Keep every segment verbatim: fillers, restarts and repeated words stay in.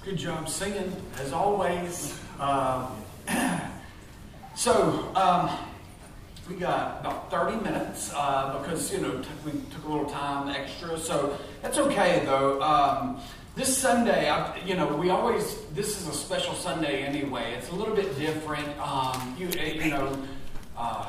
Good job singing, as always. Uh, so, um, we got about thirty minutes uh, because, you know, t- we took a little time extra. So, that's okay, though. Um, this Sunday, I, you know, we always, this is a special Sunday anyway. It's a little bit different. Um, you, you know, uh,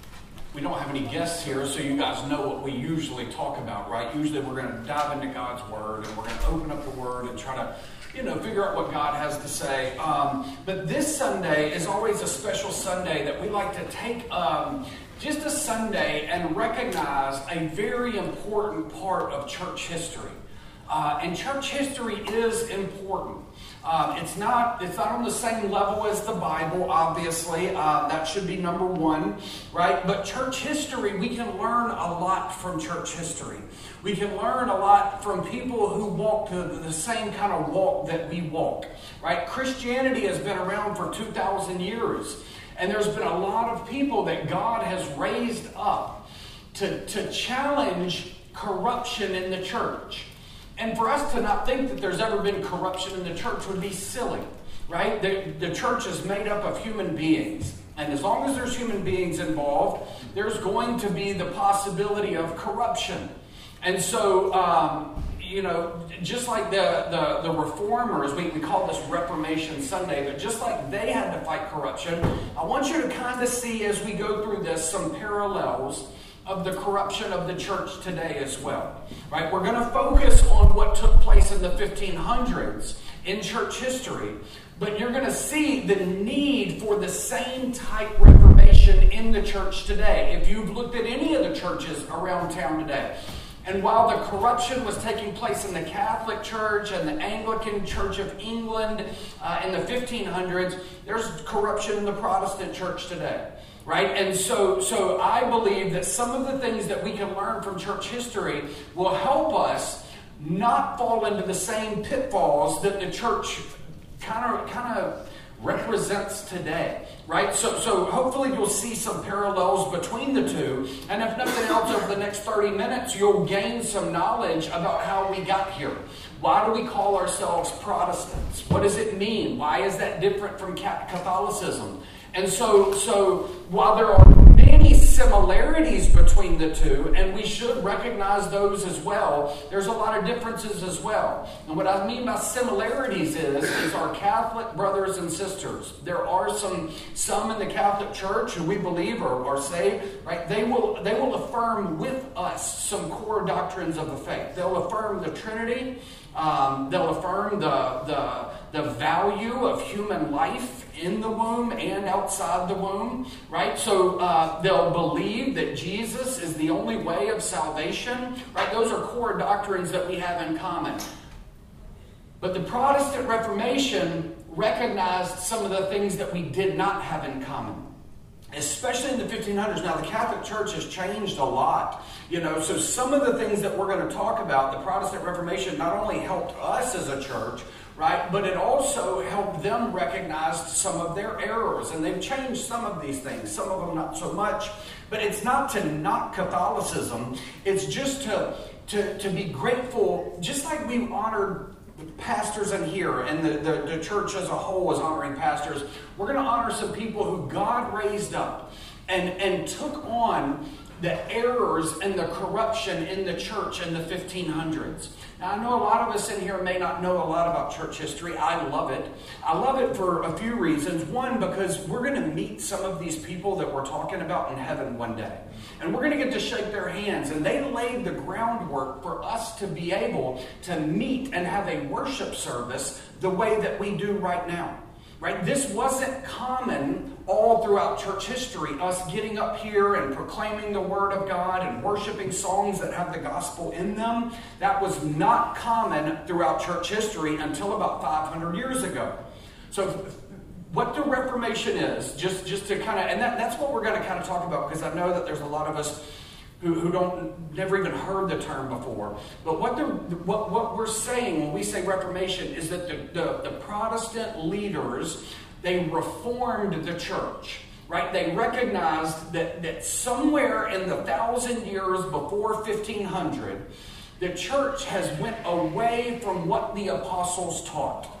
we don't have any guests here, so you guys know what we usually talk about, right? Usually we're going to dive into God's Word, and we're going to open up the Word and try to, you know, figure out what God has to say. Um, but this Sunday is always a special Sunday that we like to take um, just a Sunday and recognize a very important part of church history. Uh, and church history is important. Um, it's not it's not on the same level as the Bible, obviously. Uh, that should be number one, right? But church history, we can learn a lot from church history. We can learn a lot from people who walk the, the same kind of walk that we walk, right? Christianity has been around for two thousand years, and there's been a lot of people that God has raised up to, to challenge corruption in the church. And for us to not think that there's ever been corruption in the church would be silly, right? The, the church is made up of human beings. And as long as there's human beings involved, there's going to be the possibility of corruption. And so, um, you know, just like the, the, the reformers, we, we call this Reformation Sunday, but just like they had to fight corruption, I want you to kind of see as we go through this some parallels of the corruption of the church today as well, right? We're going to focus on what took place in the fifteen hundreds in church history, but you're going to see the need for the same type reformation in the church today. If you've looked at any of the churches around town today, and while the corruption was taking place in the Catholic Church and the Anglican Church of England uh, in the fifteen hundreds, there's corruption in the Protestant church today. Right? And so, so I believe that some of the things that we can learn from church history will help us not fall into the same pitfalls that the church kind of kind of represents today. Right? So, so hopefully you'll see some parallels between the two. And if nothing else, over the next thirty minutes, you'll gain some knowledge about how we got here. Why do we call ourselves Protestants? What does it mean? Why is that different from Catholicism? And so, so while there are many similarities between the two, and we should recognize those as well, there's a lot of differences as well. And what I mean by similarities is, is our Catholic brothers and sisters. There are some some in the Catholic Church who we believe are, are saved, right? They will they will affirm with us some core doctrines of the faith. They'll affirm the Trinity. Um, they'll affirm the, the the value of human life in the womb and outside the womb, right? So uh, they'll believe that Jesus is the only way of salvation, right? Those are core doctrines that we have in common. But the Protestant Reformation recognized some of the things that we did not have in common, especially in the fifteen hundreds. Now, the Catholic Church has changed a lot, you know, so some of the things that we're going to talk about, the Protestant Reformation not only helped us as a church, right, but it also helped them recognize some of their errors, and they've changed some of these things, some of them not so much. But it's not to knock Catholicism, it's just to, to, to be grateful, just like we honored pastors in here, and the, the, the church as a whole is honoring pastors. We're going to honor some people who God raised up and, and took on the errors and the corruption in the church in the fifteen hundreds. Now, I know a lot of us in here may not know a lot about church history. I love it. I love it for a few reasons. One, because we're going to meet some of these people that we're talking about in heaven one day. And we're going to get to shake their hands. And they laid the groundwork for us to be able to meet and have a worship service the way that we do right now. Right? This wasn't common all throughout church history, us getting up here and proclaiming the Word of God and worshiping songs that have the gospel in them. That was not common throughout church history until about five hundred years ago. So what the Reformation is, just, just to kind of, and that, that's what we're going to kind of talk about, because I know that there's a lot of us who, who don't never even heard the term before. But what the what what we're saying when we say Reformation is that the, the, the Protestant leaders, they reformed the church, right? They recognized that, that somewhere in the thousand years before fifteen hundred, the church has went away from what the apostles taught.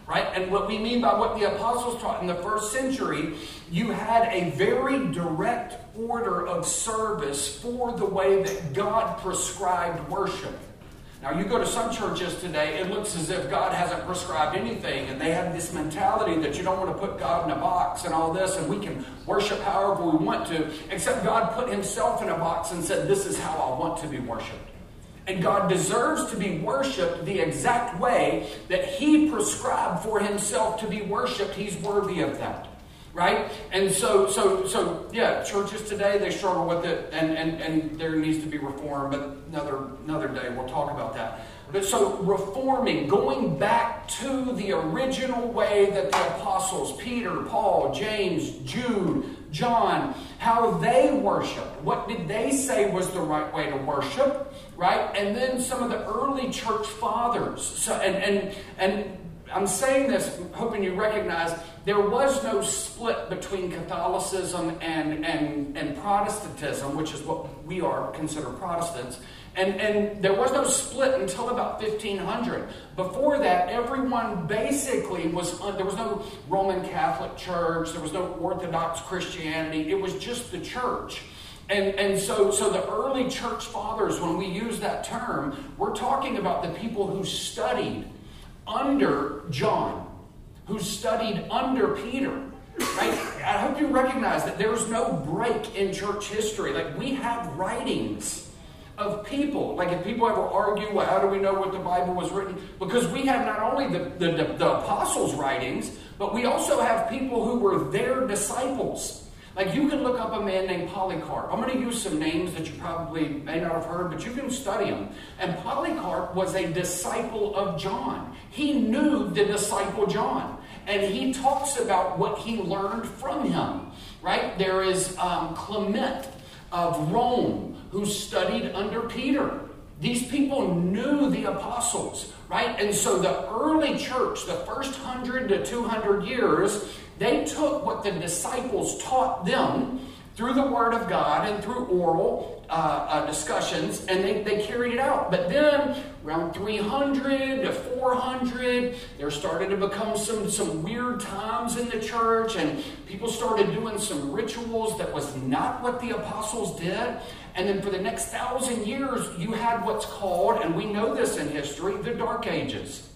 right? And what we mean by what the apostles taught in the first century, you had a very direct order of service for the way that God prescribed worship. Now, you go to some churches today, it looks as if God hasn't prescribed anything, and they have this mentality that you don't want to put God in a box and all this, and we can worship however we want to, except God put himself in a box and said, this is how I want to be worshiped. And God deserves to be worshiped the exact way that he prescribed for himself to be worshiped. He's worthy of that. Right? And so, so, so, yeah, churches today, they struggle with it, and, and, and there needs to be reform, but another, another day we'll talk about that. But so, reforming, going back to the original way that the apostles, Peter, Paul, James, Jude, John, how they worshiped. What did they say was the right way to worship? Right? And then some of the early church fathers. So, and, and, and I'm saying this, hoping you recognize, there was no split between Catholicism and, and, and Protestantism, which is what we are considered Protestants. And, and there was no split until about fifteen hundred. Before that, everyone basically was, uh, there was no Roman Catholic Church, there was no Orthodox Christianity, it was just the church. And, and so, so the early church fathers, when we use that term, we're talking about the people who studied under John, who studied under Peter, right? I hope you recognize that there's no break in church history. Like, we have writings of people. Like, if people ever argue, well, how do we know what the Bible was written? Because we have not only the, the, the, the apostles' writings, but we also have people who were their disciples. Like, you can look up a man named Polycarp. I'm going to use some names that you probably may not have heard, but you can study them. And Polycarp was a disciple of John. He knew the disciple John. And he talks about what he learned from him. Right? There is um, Clement of Rome, who studied under Peter. These people knew the apostles. Right? And so the early church, the first one hundred to two hundred years, they took what the disciples taught them through the Word of God and through oral uh, uh, discussions, and they, they carried it out. But then, around three hundred to four hundred, there started to become some, some weird times in the church, and people started doing some rituals that was not what the apostles did. And then for the next thousand years, you had what's called, and we know this in history, the Dark Ages.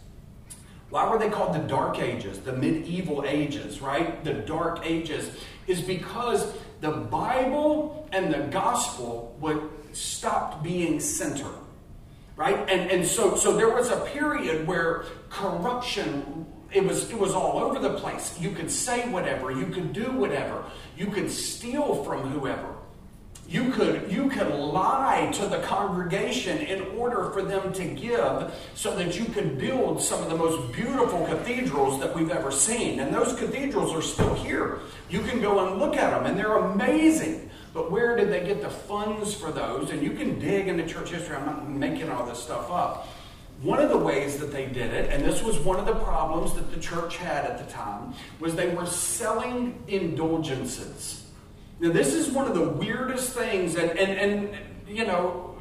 Why were they called the Dark Ages? The medieval ages, right? The Dark Ages is because the Bible and the gospel would stopped being centered, right? And and so so there was a period where corruption, it was it was all over the place. You could say whatever, you could do whatever, you could steal from whoever. You could, you could lie to the congregation in order for them to give so that you could build some of the most beautiful cathedrals that we've ever seen. And those cathedrals are still here. You can go and look at them, and they're amazing. But where did they get the funds for those? And you can dig into church history. I'm not making all this stuff up. One of the ways that they did it, and this was one of the problems that the church had at the time, was they were selling indulgences. Now, this is one of the weirdest things, and, and, and you know,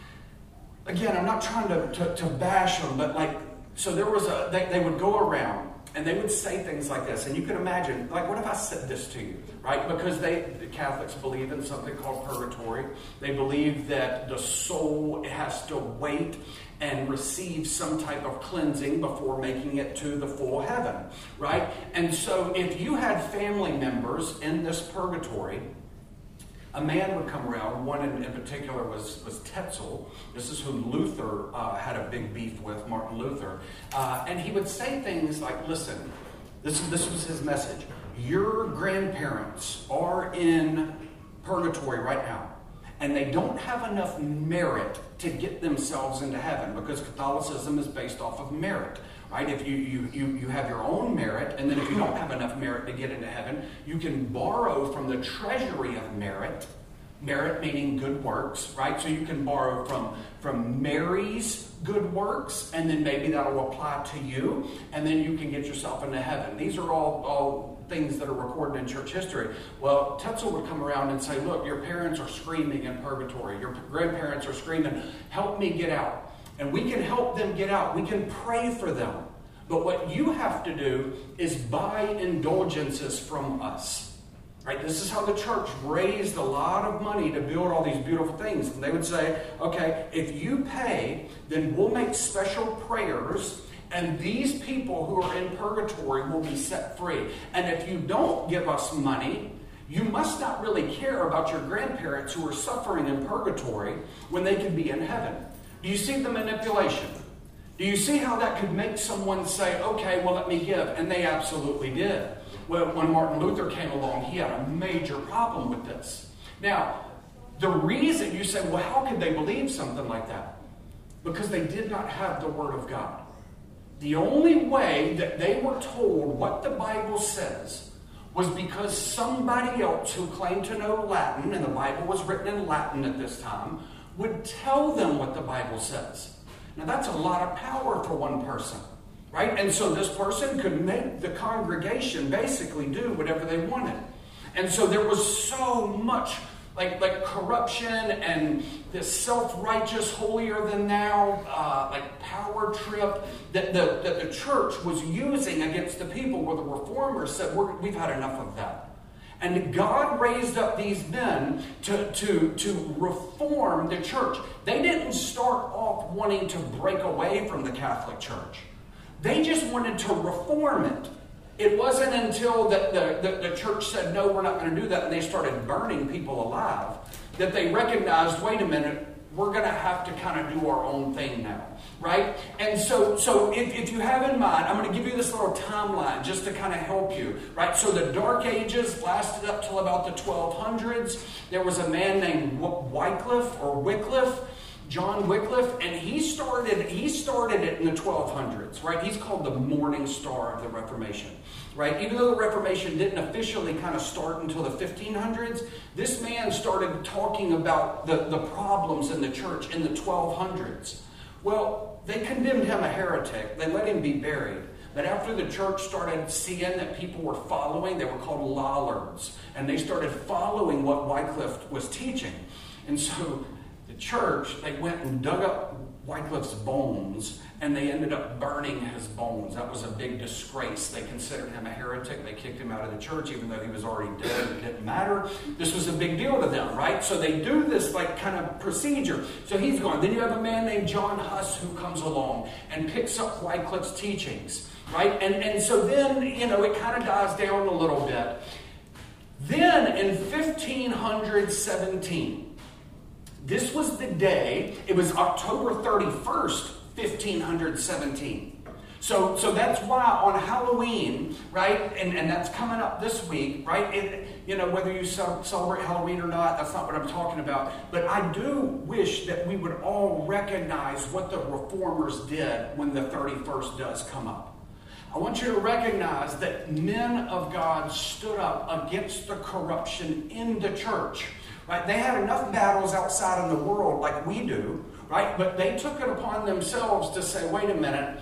again, I'm not trying to, to, to bash them, but like, so there was a, they, they would go around, and they would say things like this, and you can imagine, like, what if I said this to you, right? Because they, the Catholics believe in something called purgatory. They believe that the soul has to wait and receive some type of cleansing before making it to the full heaven, right? And so if you had family members in this purgatory, a man would come around. One in, in particular was, was Tetzel. This is who Luther uh, had a big beef with, Martin Luther. Uh, and he would say things like, listen, this, this was his message. Your grandparents are in purgatory right now, and they don't have enough merit to get themselves into heaven, because Catholicism is based off of merit, right? If you, you, you, you have your own merit, and then if you don't have enough merit to get into heaven, you can borrow from the treasury of merit, merit meaning good works, right? So you can borrow from, from Mary's good works, and then maybe that'll apply to you, and then you can get yourself into heaven. These are all, all things that are recorded in church history. Well, Tetzel would come around and say, look, your parents are screaming in purgatory. Your grandparents are screaming, help me get out. And we can help them get out. We can pray for them. But what you have to do is buy indulgences from us. Right? This is how the church raised a lot of money to build all these beautiful things. And they would say, okay, if you pay, then we'll make special prayers, and these people who are in purgatory will be set free. And if you don't give us money, you must not really care about your grandparents who are suffering in purgatory when they could be in heaven. Do you see the manipulation? Do you see how that could make someone say, okay, well, let me give? And they absolutely did. Well, when Martin Luther came along, he had a major problem with this. Now, the reason you say, well, how could they believe something like that? Because they did not have the Word of God. The only way that they were told what the Bible says was because somebody else who claimed to know Latin, and the Bible was written in Latin at this time, would tell them what the Bible says. Now that's a lot of power for one person, right? And so this person could make the congregation basically do whatever they wanted. And so there was so much like, like corruption and this self-righteous, holier-than-thou, uh, like power trip that the, that the church was using against the people, where the reformers said, We're, we've had enough of that. And God raised up these men to, to, to reform the church. They didn't start off wanting to break away from the Catholic Church. They just wanted to reform it. It wasn't until the, the, the, the church said, no, we're not going to do that, and they started burning people alive, that they recognized, wait a minute, we're going to have to kind of do our own thing now, right? And so, so if, if you have in mind, I'm going to give you this little timeline just to kind of help you, right? So the Dark Ages lasted up till about the twelve hundreds. There was a man named Wycliffe or Wycliffe, John Wycliffe, and he started he started it in the twelve hundreds, right? He's called the morning star of the Reformation, right? Even though the Reformation didn't officially kind of start until the fifteen hundreds, this man started talking about the, the problems in the church in the twelve hundreds. Well, they condemned him a heretic. They let him be buried. But after the church started seeing that people were following, they were called Lollards, and they started following what Wycliffe was teaching. And so the church, they went and dug up Wycliffe's bones, and they ended up burning his bones. That was a big disgrace. They considered him a heretic. They kicked him out of the church, even though he was already dead. It didn't matter. This was a big deal to them, right? So they do this like kind of procedure. So he's gone. Then you have a man named John Huss who comes along and picks up Wycliffe's teachings, right? And, and so then, you know, it kind of dies down a little bit. Then in fifteen seventeen, this was the day, it was October thirty-first, fifteen seventeen. So, so that's why on Halloween, right, and, and that's coming up this week, right, it, you know, whether you celebrate Halloween or not, that's not what I'm talking about. But I do wish that we would all recognize what the reformers did when the thirty-first does come up. I want you to recognize that men of God stood up against the corruption in the church. Right? They had enough battles outside in the world like we do, right? But they took it upon themselves to say, wait a minute,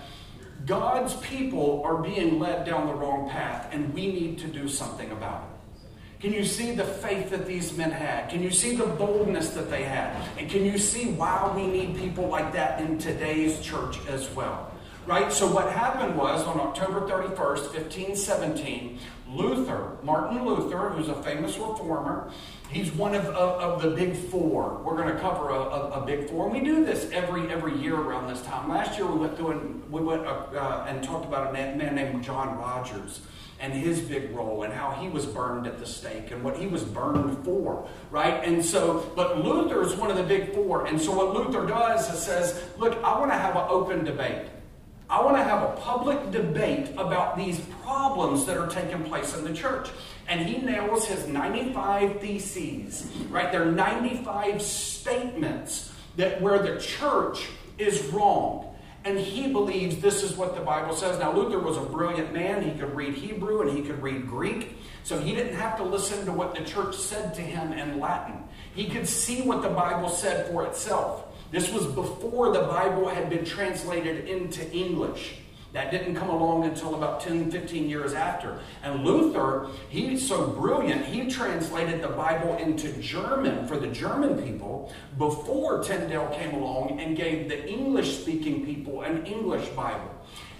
God's people are being led down the wrong path, and we need to do something about it. Can you see the faith that these men had? Can you see the boldness that they had? And can you see why we need people like that in today's church as well? Right? So what happened was on October thirty-first, fifteen seventeen, Luther, Martin Luther, who's a famous reformer, he's one of, of, of the big four. We're going to cover a, a, a big four. And we do this every every year around this time. Last year we went through and we went uh, uh, and talked about a man, man named John Rogers and his big role and how he was burned at the stake and what he was burned for, right? And so, but Luther is one of the big four. And so what Luther does is says, look, I want to have an open debate. I want to have a public debate about these problems that are taking place in the church. And he nails his ninety-five theses, right? There are ninety-five statements that where the church is wrong. And he believes this is what the Bible says. Now, Luther was a brilliant man. He could read Hebrew and he could read Greek. So he didn't have to listen to what the church said to him in Latin. He could see what the Bible said for itself. This was before the Bible had been translated into English. That didn't come along until about ten, fifteen years after. And Luther, he's so brilliant, he translated the Bible into German for the German people before Tyndale came along and gave the English-speaking people an English Bible.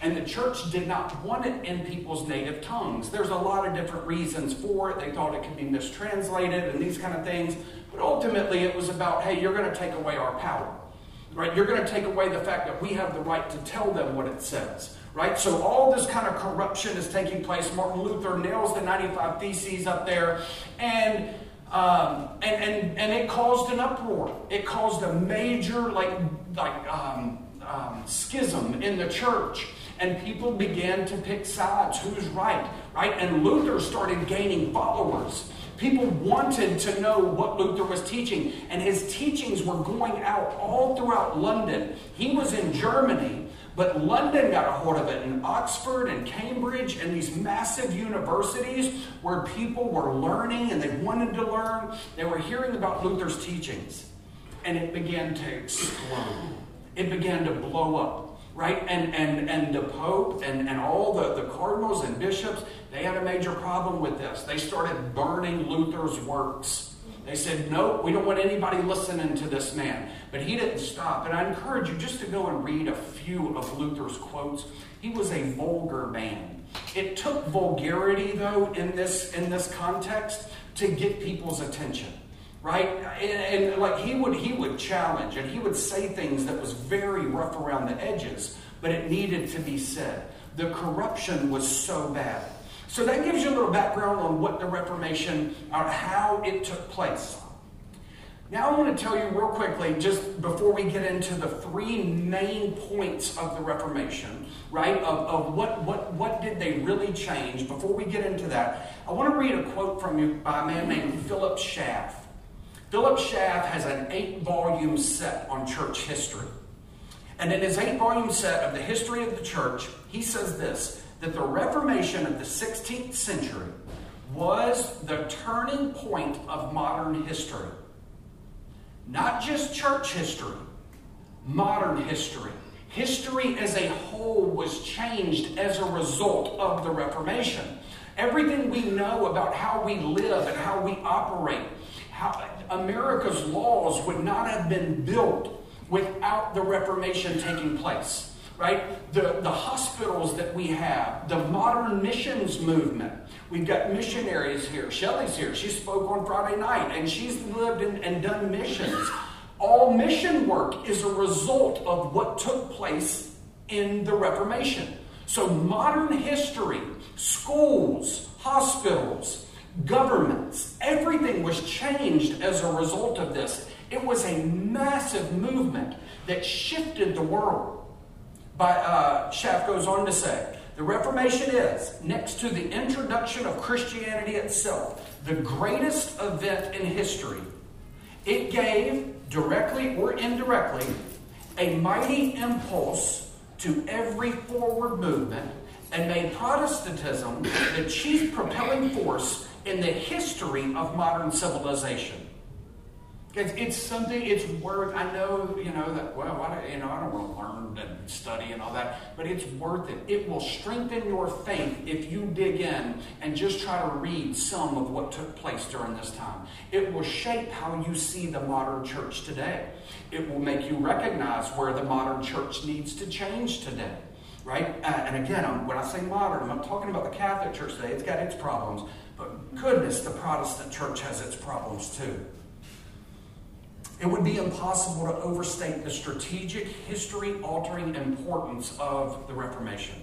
And the church did not want it in people's native tongues. There's a lot of different reasons for it. They thought it could be mistranslated and these kind of things. But ultimately it was about, hey, you're going to take away our power. Right? You're going to take away the fact that we have the right to tell them what it says. Right? So all this kind of corruption is taking place. Martin Luther nails the ninety-five Theses up there. And um, and, and, and it caused an uproar. It caused a major like, like um, um, schism in the church. And people began to pick sides. Who's right? Right? And Luther started gaining followers. People wanted to know what Luther was teaching. And his teachings were going out all throughout London. He was in Germany, but London got a hold of it. And Oxford and Cambridge and these massive universities where people were learning and they wanted to learn. They were hearing about Luther's teachings. And it began to explode. It began to blow up. Right? And and and the Pope and, and all the, the cardinals and bishops, they had a major problem with this. They started burning Luther's works. They said, no, we don't want anybody listening to this man. But he didn't stop. And I encourage you just to go and read a few of Luther's quotes. He was a vulgar man. It took vulgarity, though, in this in this context to get people's attention. Right? And, and like he would he would challenge and he would say things that was very rough around the edges, but it needed to be said. The corruption was so bad. So that gives you a little background on what the Reformation, or how it took place. Now I want to tell you real quickly, just before we get into the three main points of the Reformation, right, of, of what, what, what did they really change. Before we get into that, I want to read a quote from you by a man named Philip Schaff. Philip Schaff has an eight-volume set on church history. And in his eight-volume set of the history of the church, he says this, that the Reformation of the sixteenth century was the turning point of modern history. Not just church history, modern history. History as a whole was changed as a result of the Reformation. Everything we know about how we live and how we operate, how America's laws would not have been built without the Reformation taking place, right? The, the hospitals that we have, the modern missions movement. We've got missionaries here. Shelley's here. She spoke on Friday night, and she's lived in, and done missions. All mission work is a result of what took place in the Reformation. So modern history, schools, hospitals, governments, everything was changed as a result of this. It was a massive movement that shifted the world. By, uh, Schaff goes on to say, the Reformation is, next to the introduction of Christianity itself, the greatest event in history. It gave, directly or indirectly, a mighty impulse to every forward movement and made Protestantism the chief propelling force in the history of modern civilization. It's, it's something, it's worth, I know, you know, that, well, I, you know, I don't want to learn and study and all that, but it's worth it. It will strengthen your faith if you dig in and just try to read some of what took place during this time. It will shape how you see the modern church today. It will make you recognize where the modern church needs to change today. Right? Uh, and again, I'm, when I say modern, I'm talking about the Catholic Church today. It's got its problems. But goodness, the Protestant church has its problems too. It would be impossible to overstate the strategic, history-altering importance of the Reformation.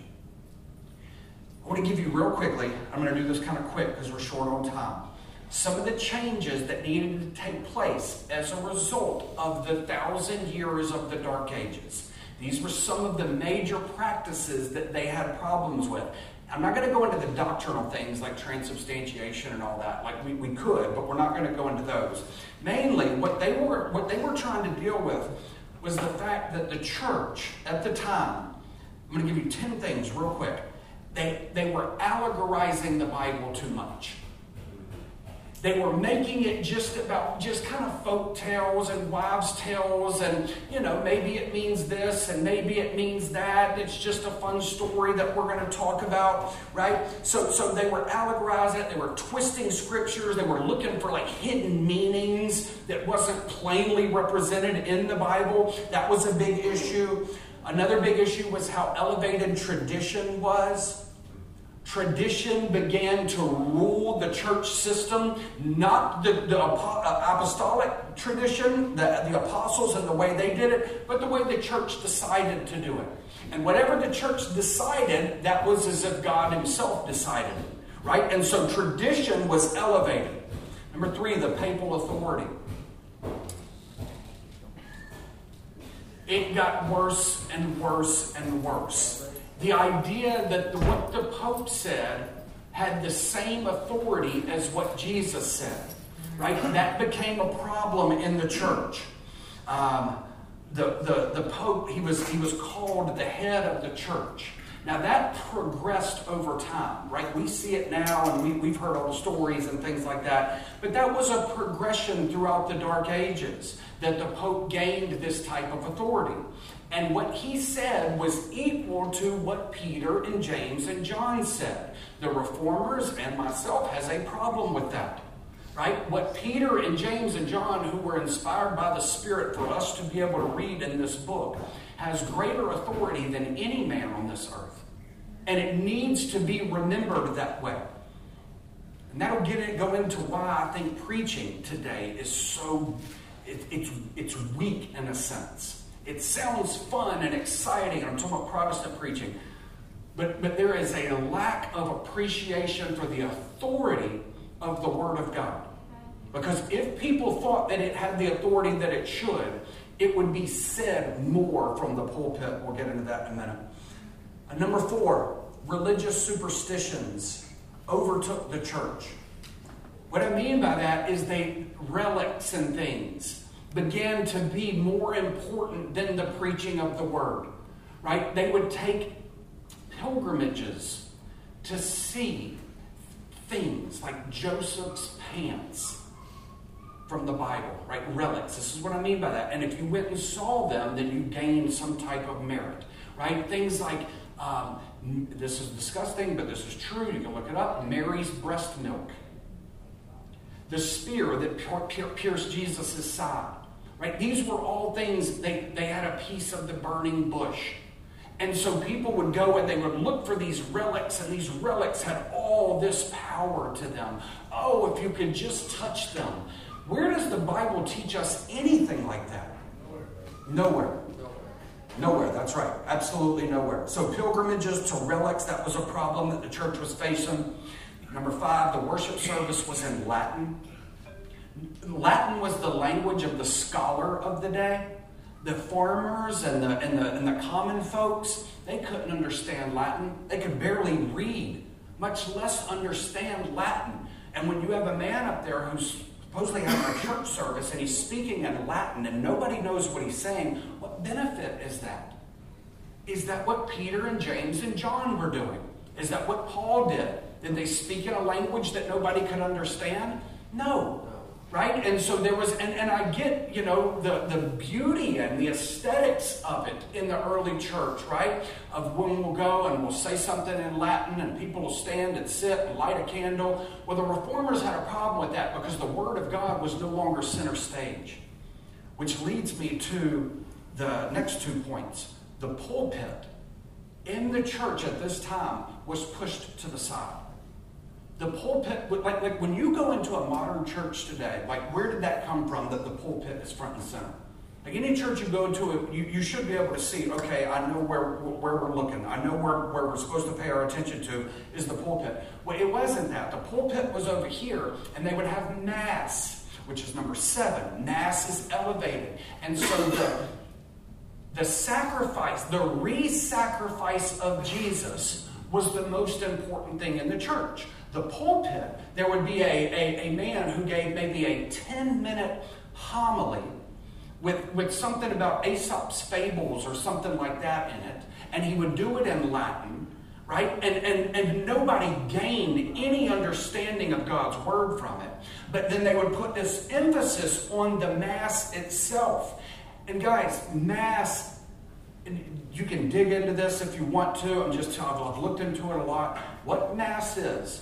I want to give you real quickly, I'm going to do this kind of quick because we're short on time, some of the changes that needed to take place as a result of the thousand years of the Dark Ages. These were some of the major practices that they had problems with. I'm not going to go into the doctrinal things like transubstantiation and all that. Like we, we could, but we're not going to go into those. Mainly, what they were what they were trying to deal with was the fact that the church at the time, I'm going to give you ten things real quick. They, they were allegorizing the Bible too much. They were making it just about just kind of folk tales and wives' tales, and you know, maybe it means this and maybe it means that. It's just a fun story that we're going to talk about, right? So, so they were allegorizing it. They were twisting scriptures. They were looking for like hidden meanings that wasn't plainly represented in the Bible. That was a big issue. Another big issue was how elevated tradition was. Tradition began to rule the church system, not the, the apostolic tradition, the, the apostles and the way they did it, but the way the church decided to do it. And whatever the church decided, that was as if God himself decided it, right? And so tradition was elevated. Number three, the papal authority. It got worse and worse and worse. The idea that the, what the Pope said had the same authority as what Jesus said, right? That became a problem in the church. Um, the, the, the Pope, he was, he was called the head of the church. Now that progressed over time, right? We see it now, and we, we've heard all the stories and things like that. But that was a progression throughout the Dark Ages, that the Pope gained this type of authority. And what he said was equal to what Peter and James and John said. The Reformers and myself has a problem with that, right? What Peter and James and John, who were inspired by the Spirit for us to be able to read in this book, has greater authority than any man on this earth. And it needs to be remembered that way. And that'll get it, go into why I think preaching today is so, it, it's, it's weak in a sense. It sounds fun and exciting. I'm talking about Protestant preaching. But, but there is a lack of appreciation for the authority of the Word of God. Because if people thought that it had the authority that it should, it would be said more from the pulpit. We'll get into that in a minute. And number four, religious superstitions overtook the church. What I mean by that is they relics and things began to be more important than the preaching of the word, right? They would take pilgrimages to see things like Joseph's pants from the Bible, right? Relics. This is what I mean by that. And if you went and saw them, then you gained some type of merit, right? Things like, um, this is disgusting, but this is true. You can look it up. Mary's breast milk. The spear that pierced Jesus' side. Right? These were all things, they, they had a piece of the burning bush. And so people would go and they would look for these relics, and these relics had all this power to them. Oh, if you could just touch them. Where does the Bible teach us anything like that? Nowhere. Nowhere, that's right. Absolutely nowhere. So pilgrimages to relics, that was a problem that the church was facing. Number five, the worship service was in Latin. Latin was the language of the scholar of the day. The farmers and the, and the, and the common folks, they couldn't understand Latin. They could barely read, much less understand Latin. And when you have a man up there who's supposedly having a church service and he's speaking in Latin and nobody knows what he's saying, what benefit is that? Is that what Peter and James and John were doing? Is that what Paul did? Did they speak in a language that nobody could understand? No. Right? And so there was, and, and I get, you know, the, the beauty and the aesthetics of it in the early church, right? Of when we'll go and we'll say something in Latin and people will stand and sit and light a candle. Well, the Reformers had a problem with that because the Word of God was no longer center stage. Which leads me to the next two points. The pulpit in the church at this time was pushed to the side. The pulpit, like, like when you go into a modern church today, like where did that come from that the pulpit is front and center? Like any church you go into, you, you should be able to see, okay, I know where, where we're looking. I know where, where we're supposed to pay our attention to is the pulpit. Well, it wasn't that. The pulpit was over here, and they would have Mass, which is number seven. Mass is elevated. And so the, the sacrifice, the re-sacrifice of Jesus was the most important thing in the church. The pulpit, there would be a, a, a man who gave maybe a ten-minute homily with, with something about Aesop's fables or something like that in it. And he would do it in Latin, right? And, and, and nobody gained any understanding of God's word from it. But then they would put this emphasis on the Mass itself. And guys, Mass, you can dig into this if you want to. I'm just telling you, I've looked into it a lot. What Mass is,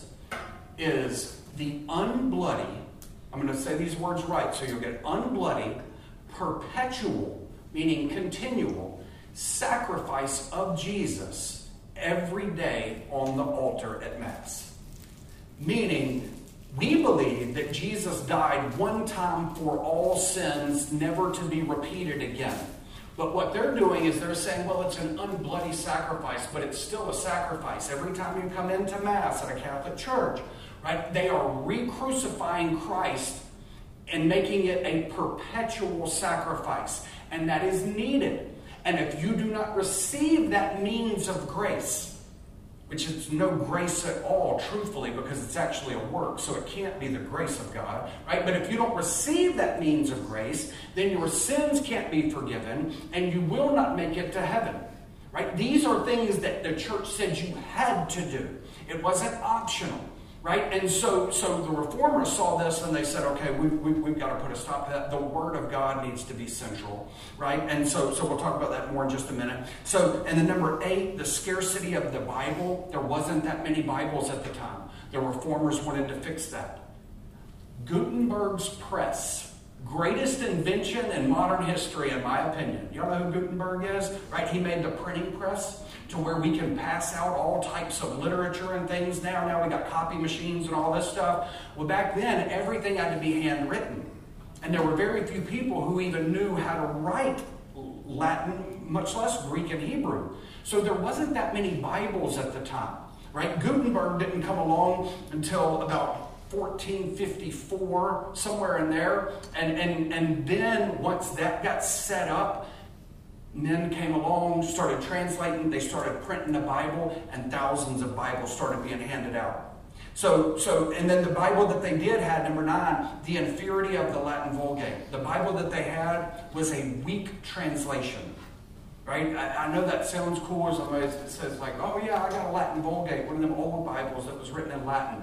is the unbloody, I'm going to say these words right so you'll get unbloody, perpetual, meaning continual, sacrifice of Jesus every day on the altar at Mass. Meaning, we believe that Jesus died one time for all sins, never to be repeated again. But what they're doing is they're saying, well, it's an unbloody sacrifice, but it's still a sacrifice. Every time you come into Mass at a Catholic church, right, they are re-crucifying Christ and making it a perpetual sacrifice. And that is needed. And if you do not receive that means of grace, which is no grace at all, truthfully, because it's actually a work, so it can't be the grace of God, right? But if you don't receive that means of grace, then your sins can't be forgiven, and you will not make it to heaven, right? These are things that the church said you had to do. It wasn't optional, right? And so, so the Reformers saw this, and they said, okay, we, we, we've got to put a stop to that. The Word of God needs to be central, right? And so, so we'll talk about that more in just a minute. So, and then number eight, the scarcity of the Bible. There wasn't that many Bibles at the time. The Reformers wanted to fix that. Gutenberg's press, greatest invention in modern history, in my opinion. You all know who Gutenberg is, right? He made the printing press to where we can pass out all types of literature and things now. Now we got copy machines and all this stuff. Well, back then, everything had to be handwritten. And there were very few people who even knew how to write Latin, much less Greek and Hebrew. So there wasn't that many Bibles at the time, right? Gutenberg didn't come along until about fourteen fifty-four, somewhere in there. And, and, and then once that got set up, men came along, started translating, they started printing the Bible, and thousands of Bibles started being handed out. So, so, and then the Bible that they did had, number nine, the inferiority of the Latin Vulgate. The Bible that they had was a weak translation, right? I, I know that sounds cool. Somebody that says like, oh yeah, I got a Latin Vulgate, one of them old Bibles that was written in Latin.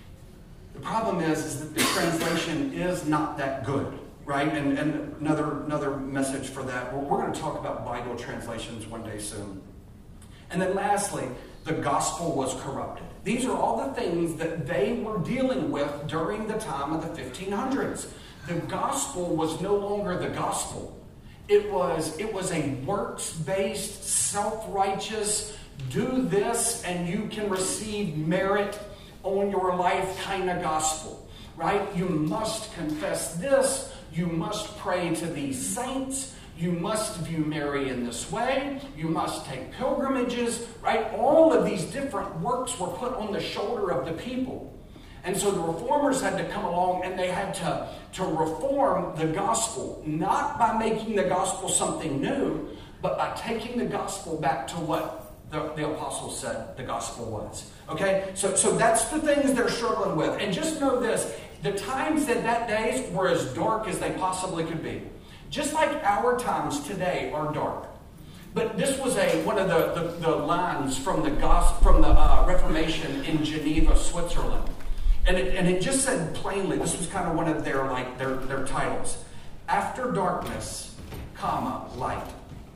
The problem is, is that the translation is not that good. Right? And, and another another message for that. We're, we're going to talk about Bible translations one day soon. And then lastly, the gospel was corrupted. These are all the things that they were dealing with during the time of the fifteen hundreds. The gospel was no longer the gospel. It was, it was a works-based, self-righteous, do this and you can receive merit on your life kind of gospel. Right? You must confess this. You must pray to these saints. You must view Mary in this way. You must take pilgrimages, right? All of these different works were put on the shoulder of the people. And so the Reformers had to come along and they had to, to reform the gospel, not by making the gospel something new, but by taking the gospel back to what the, the apostles said the gospel was. Okay? So, so that's the things they're struggling with. And just know this. The times in that days were as dark as they possibly could be. Just like our times today are dark. But this was a one of the, the, the lines from the gospel, from the uh, Reformation in Geneva, Switzerland. And it, and it just said plainly, this was kind of one of their like their, their titles. After darkness, comma, light.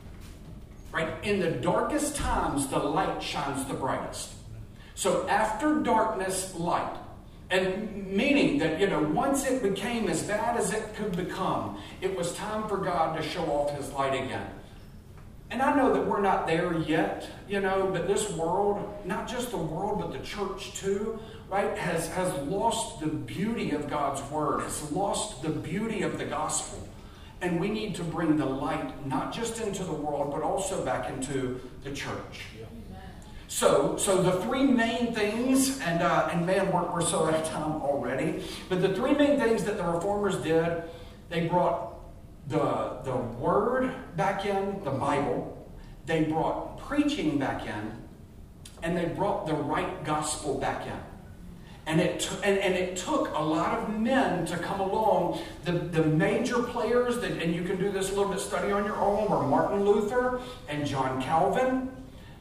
Right? In the darkest times, the light shines the brightest. So after darkness, light. And meaning that, you know, once it became as bad as it could become, it was time for God to show off his light again. And I know that we're not there yet, you know, but this world, not just the world, but the church too, right, has, has lost the beauty of God's word, has lost the beauty of the gospel. And we need to bring the light not just into the world, but also back into the church. Yeah. So, so the three main things, and uh, and man, we're, we're so out of time already, but the three main things that the Reformers did, they brought the, the Word back in, the Bible, they brought preaching back in, and they brought the right gospel back in. And it, t- and, and it took a lot of men to come along. The, the major players, that, and you can do this a little bit study on your own, were Martin Luther and John Calvin.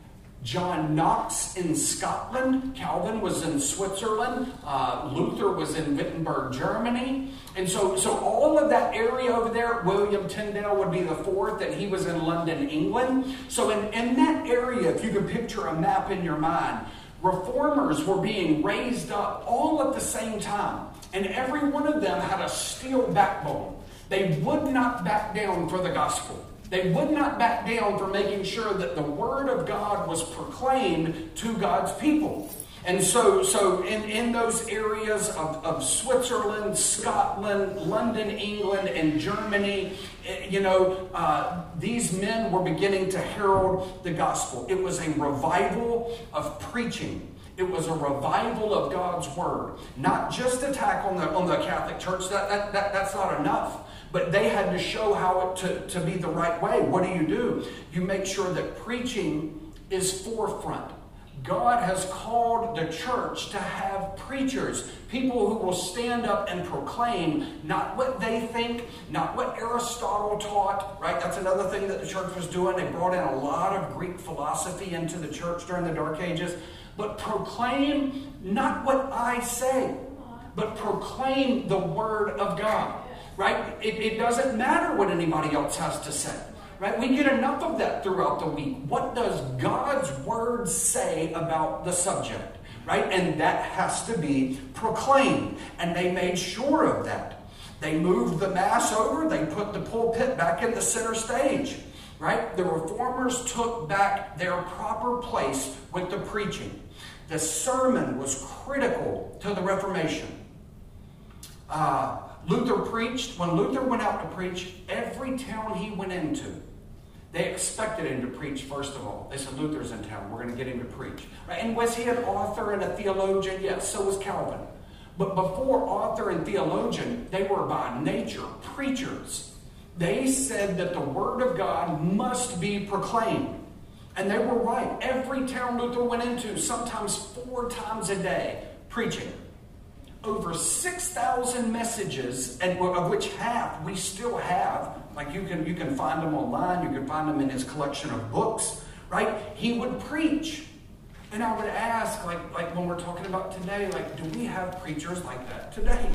John Knox in Scotland. Calvin was in Switzerland. Uh, Luther was in Wittenberg, Germany. And so, so all of that area over there, William Tyndale would be the fourth, and he was in London, England. So in, in that area, if you can picture a map in your mind, reformers were being raised up all at the same time. And every one of them had a steel backbone. They would not back down for the gospel. They would not back down from making sure that the Word of God was proclaimed to God's people. And so, so in, in those areas of, of Switzerland, Scotland, London, England, and Germany, you know, uh, these men were beginning to herald the gospel. It was a revival of preaching. It was a revival of God's Word. Not just attack on the, on the Catholic Church. That, that, that, that's not enough. But they had to show how it to, to be the right way. What do you do? You make sure that preaching is forefront. God has called the church to have preachers, people who will stand up and proclaim not what they think, not what Aristotle taught, right? That's another thing that the church was doing. They brought in a lot of Greek philosophy into the church during the Dark Ages. But proclaim not what I say, but proclaim the Word of God, right? It, it doesn't matter what anybody else has to say. Right? We get enough of that throughout the week. What does God's Word say about the subject? Right? And that has to be proclaimed. And they made sure of that. They moved the Mass over. They put the pulpit back in the center stage. Right? The Reformers took back their proper place with the preaching. The sermon was critical to the Reformation. Uh, Luther preached. When Luther went out to preach, every town he went into, they expected him to preach, first of all. They said, Luther's in town. We're going to get him to preach. Right? And was he an author and a theologian? Yes, so was Calvin. But before author and theologian, they were by nature preachers. They said that the Word of God must be proclaimed. And they were right. Every town Luther went into, sometimes four times a day, preaching. Over six thousand messages, and of which half we still have. Like you can you can find them online. You can find them in his collection of books, right? He would preach. And I would ask, like, like when we're talking about today, like, do we have preachers like that today?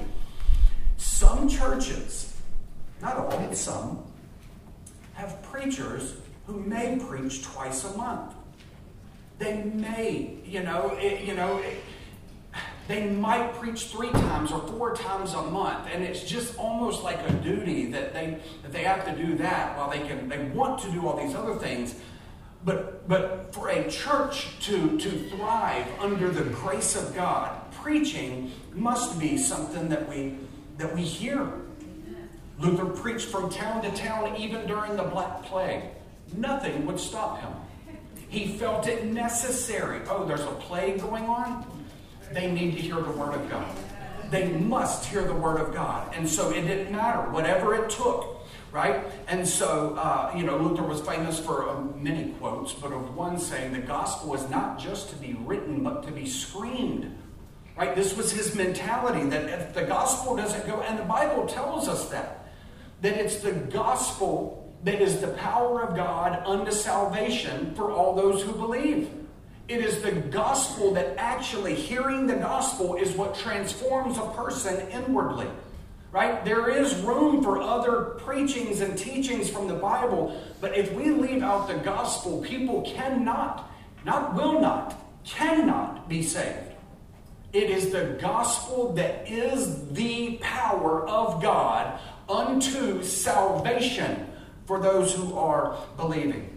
Some churches, not all, but some, have preachers who may preach twice a month. They may, you know, it, you know, it, they might preach three times or four times a month, and it's just almost like a duty that they that they have to do that while they can they want to do all these other things. But but for a church to to thrive under the grace of God, preaching must be something that we that we hear. Luther preached from town to town even during the Black Plague. Nothing would stop him. He felt it necessary. Oh, there's a plague going on? They need to hear the Word of God. They must hear the Word of God. And so it didn't matter, whatever it took, right? And so, uh, you know, Luther was famous for uh, many quotes, but of one saying, the gospel is not just to be written, but to be screamed, right? This was his mentality, that if the gospel doesn't go, and the Bible tells us that, that it's the gospel that is the power of God unto salvation for all those who believe. It is the gospel that actually hearing the gospel is what transforms a person inwardly, right? There is room for other preachings and teachings from the Bible, but if we leave out the gospel, people cannot, not will not, cannot be saved. It is the gospel that is the power of God unto salvation for those who are believing.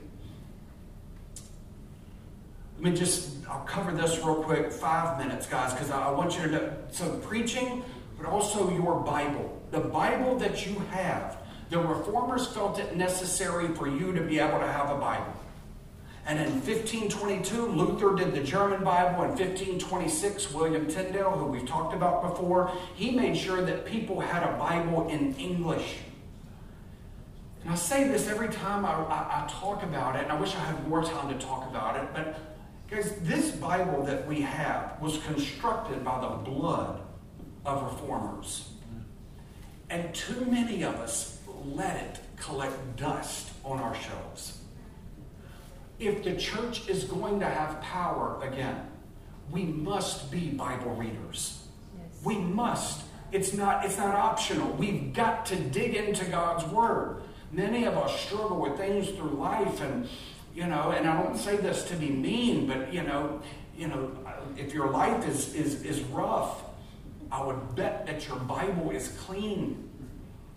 Let me just, I'll cover this real quick, five minutes, guys, because I want you to know. So preaching, but also your Bible. The Bible that you have. The Reformers felt it necessary for you to be able to have a Bible. And in fifteen twenty-two, Luther did the German Bible. In fifteen twenty-six, William Tyndale, who we've talked about before, he made sure that people had a Bible in English. And I say this every time I, I, I talk about it, and I wish I had more time to talk about it, but guys, this Bible that we have was constructed by the blood of reformers. And too many of us let it collect dust on our shelves. If the church is going to have power again, we must be Bible readers. Yes. We must. It's not, it's not optional. We've got to dig into God's Word. Many of us struggle with things through life, and you know, and I don't say this to be mean, but you know, you know, if your life is is is rough, I would bet that your Bible is clean.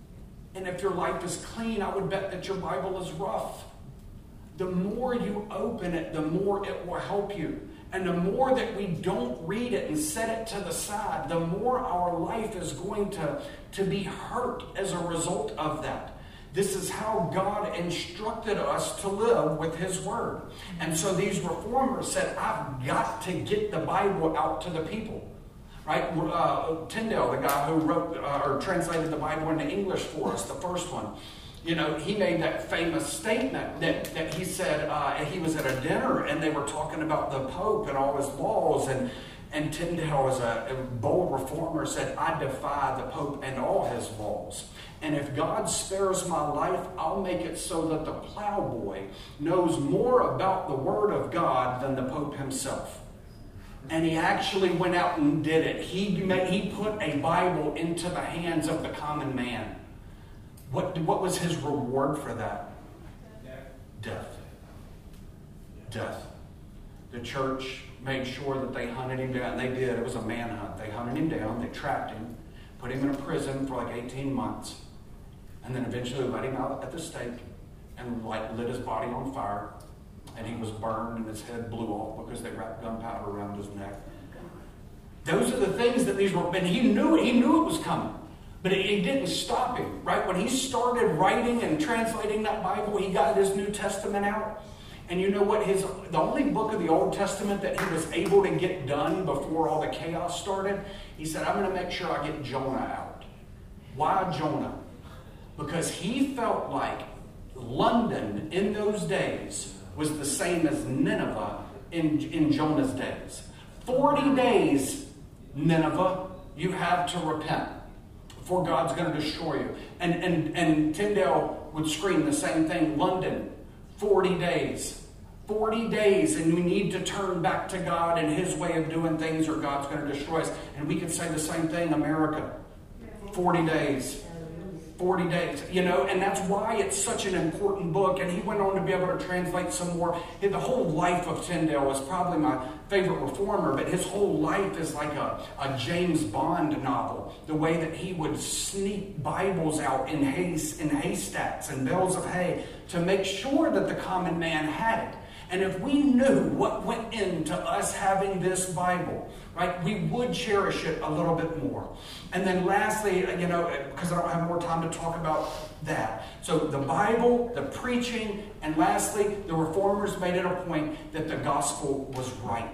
And if your life is clean, I would bet that your Bible is rough. The more you open it, the more it will help you. And the more that we don't read it and set it to the side, the more our life is going to, to be hurt as a result of that. This is how God instructed us to live with His Word. And so these reformers said, I've got to get the Bible out to the people. Right? Uh, Tyndale, the guy who wrote uh, or translated the Bible into English for us, the first one, you know, he made that famous statement that, that he said uh, he was at a dinner and they were talking about the Pope and all his laws. And, and Tyndale, as a, a bold reformer, said, I defy the Pope and all his laws. And if God spares my life, I'll make it so that the plowboy knows more about the Word of God than the Pope himself. And he actually went out and did it. He, made, he put a Bible into the hands of the common man. What, what was his reward for that? Death. Death. The church made sure that they hunted him down. They did. It was a manhunt. They hunted him down. They trapped him, put him in a prison for like eighteen months, and then eventually let him out at the stake and like lit his body on fire. And he was burned and his head blew off because they wrapped gunpowder around his neck. Those are the things that these were, and he knew it, he knew it was coming. But it, it didn't stop him, right? When he started writing and translating that Bible, he got his New Testament out. And you know what? His the only book of the Old Testament that he was able to get done before all the chaos started, he said, I'm going to make sure I get Jonah out. Why Jonah? Because he felt like London in those days was the same as Nineveh in, in Jonah's days. Forty days, Nineveh, you have to repent before God's going to destroy you. And, and, and Tyndale would scream the same thing. London, forty days. forty days, and we need to turn back to God and His way of doing things or God's going to destroy us. And we could say the same thing, America. forty days. forty days, you know, and that's why it's such an important book. And he went on to be able to translate some more. The whole life of Tyndale is probably my favorite reformer, but his whole life is like a, a James Bond novel. The way that he would sneak Bibles out in, hay, in haystacks and bales of hay to make sure that the common man had it. And if we knew what went into us having this Bible, right, we would cherish it a little bit more. And then lastly, you know, because I don't have more time to talk about that. So the Bible, the preaching, and lastly, the reformers made it a point that the gospel was right.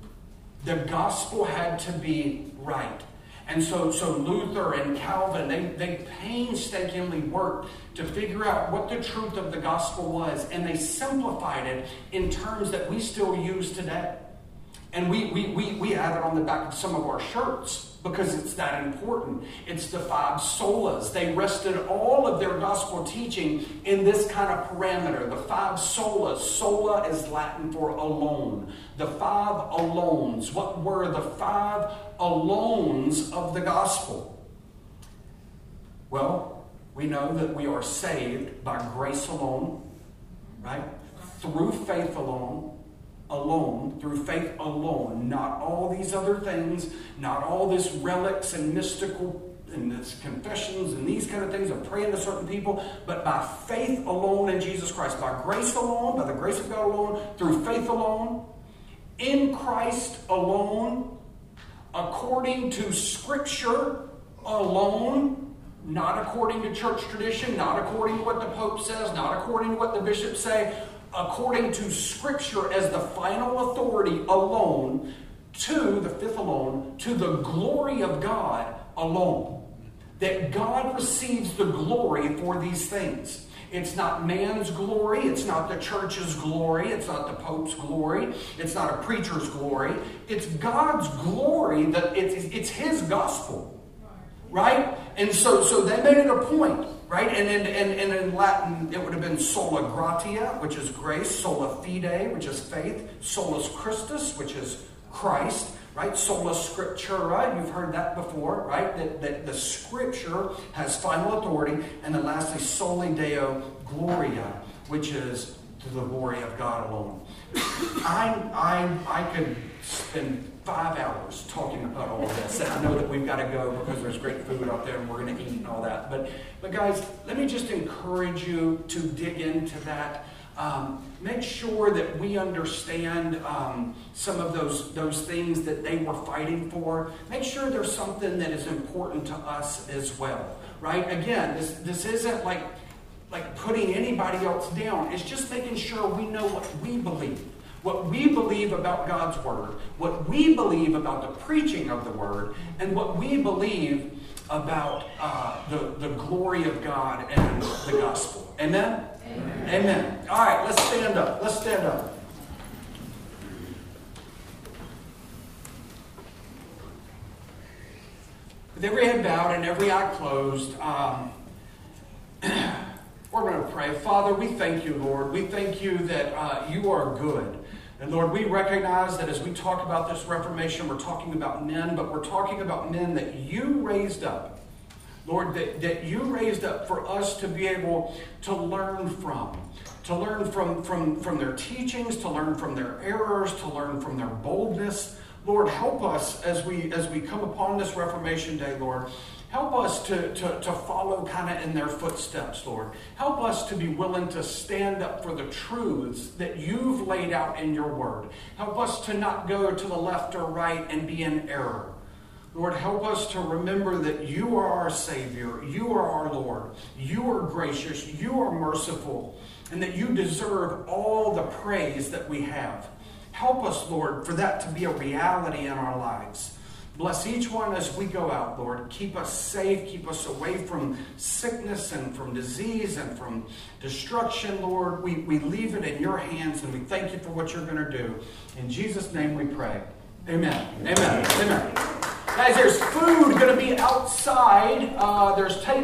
The gospel had to be right. And so, so Luther and Calvin, they, they painstakingly worked to figure out what the truth of the gospel was. And they simplified it in terms that we still use today. And we, we, we, we have it on the back of some of our shirts because it's that important. It's the five solas. They rested all of their gospel teaching in this kind of parameter. The five solas. Sola is Latin for alone. The five alones. What were the five alones of the gospel? Well, we know that we are saved by grace alone, right? Through faith alone. Alone, through faith alone, not all these other things, not all this relics and mystical and this confessions and these kind of things of praying to certain people, but by faith alone in Jesus Christ, by grace alone, by the grace of God alone, through faith alone, in Christ alone, according to Scripture alone, not according to church tradition, not according to what the Pope says, not according to what the bishops say, according to Scripture as the final authority alone, to the fifth alone, to the glory of God alone. That God receives the glory for these things. It's not man's glory. It's not the church's glory. It's not the Pope's glory. It's not a preacher's glory. It's God's glory. That it's, it's His gospel. Right? And so, so they made it a point. Right? And in, and, and in Latin, it would have been sola gratia, which is grace, sola fide, which is faith, solus Christus, which is Christ, right? Sola scriptura, you've heard that before, right? That, that the Scripture has final authority. And then lastly, soli Deo gloria, which is to the glory of God alone. I, I, I could spend five hours talking about all of this. And I know that we've got to go because there's great food out there and we're going to eat and all that. But, but guys, let me just encourage you to dig into that. Um, make sure that we understand um, some of those, those things that they were fighting for. Make sure there's something that is important to us as well, right? Again, this, this isn't like, like putting anybody else down. It's just making sure we know what we believe. What we believe about God's Word, what we believe about the preaching of the Word, and what we believe about uh, the, the glory of God and the gospel. Amen? Amen? Amen. All right, let's stand up. Let's stand up. With every head bowed and every eye closed, um, we're going to pray. Father, we thank you, Lord. We thank you that uh, you are good. And Lord, we recognize that as we talk about this Reformation, we're talking about men, but we're talking about men that you raised up. Lord, that, that you raised up for us to be able to learn from. To learn from, from, from their teachings, to learn from their errors, to learn from their boldness. Lord, help us as we as we come upon this Reformation Day, Lord. Help us to, to, to follow kind of in their footsteps, Lord. Help us to be willing to stand up for the truths that you've laid out in your word. Help us to not go to the left or right and be in error. Lord, help us to remember that you are our Savior. You are our Lord. You are gracious. You are merciful. And that you deserve all the praise that we have. Help us, Lord, for that to be a reality in our lives. Bless each one as we go out, Lord. Keep us safe. Keep us away from sickness and from disease and from destruction, Lord. We, we leave it in your hands, and we thank you for what you're going to do. In Jesus' name we pray. Amen. Amen. Amen. Guys, there's food going to be outside. Uh, there's tables.